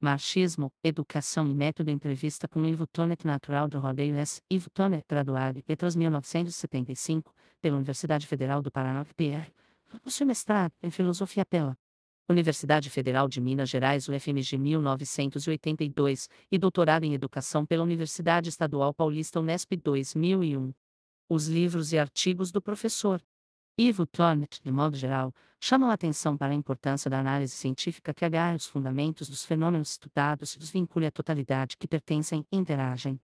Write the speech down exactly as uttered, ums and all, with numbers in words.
Marxismo, Educação e Método Entrevista com Ivo Tonet Natural do Rodeio S. Ivo Tonet, graduado em Letras mil novecentos e setenta e cinco, pela Universidade Federal do Paraná, P R. Possui mestrado em Filosofia pela Universidade Federal de Minas Gerais, U F M G mil novecentos e oitenta e dois, e doutorado em Educação pela Universidade Estadual Paulista Unesp dois mil e um. Os livros e artigos do professor Ivo Tonet, de modo geral, chamam a atenção para a importância da análise científica que agarra os fundamentos dos fenômenos estudados e os vincule à totalidade que pertencem e interagem.